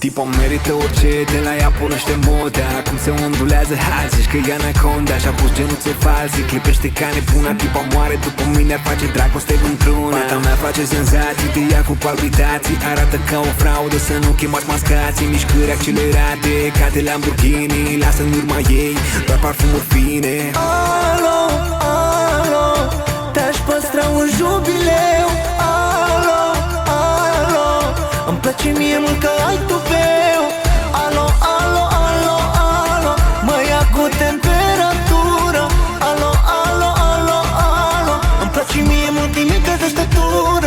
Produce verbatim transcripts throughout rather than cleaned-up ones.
Tipa merită orice, de la ea pornește moda. Cum se ondulează, hai, zici că e anaconda. Și-a pus genuțe false, clipește ca nebuna. Tipa moare după mine, ar face dragoste într-una. Fata mea face senzații, te ia cu palpitații. Arată ca o fraudă, să nu chemați mascații. Mișcări accelerate, ca de Lamborghini. Lasă în urma ei doar parfumuri fine. Alo, alo, te-aș păstra un jubileu. Alo, alo, îmi place mie mult că ai tupeu. Alo, alo, alo, alo, mă ia cu temperatură. Alo, alo, alo, alo, îmi place mie mult nimic de deșteptură.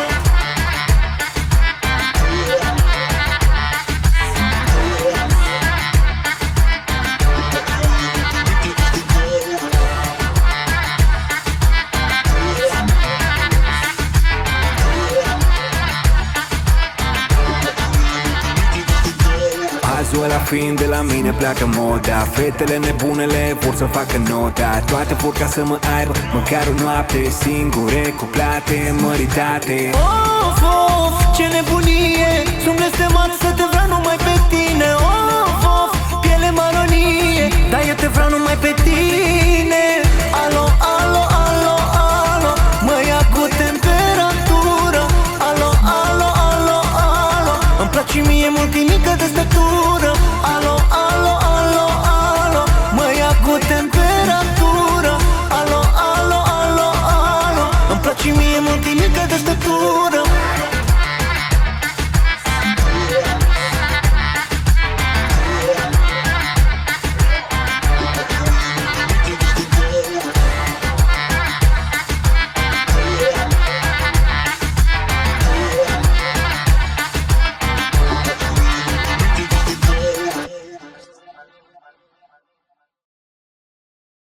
Cazul ăla fiind de la mine pleacă moda. Fetele nebunele vor să facă nota. Toate vor ca să mă aibă măcar o noapte. Singure, cuplate, măritate. Of, of, ce nebunie, sunt blestemat să te vreau numai pe tine. Of, of, piele maronie, dar eu te vreau numai pe tine. Alo, alo, alo, alo, mă ia cu temperatură. Alo, alo, alo, alo, îmi place mie mult nimică de stătură. Alo, alo, alo, alo, mă ia cu temperatură. Alo, alo, alo, alo, îmi place mie mult nimică de stătură.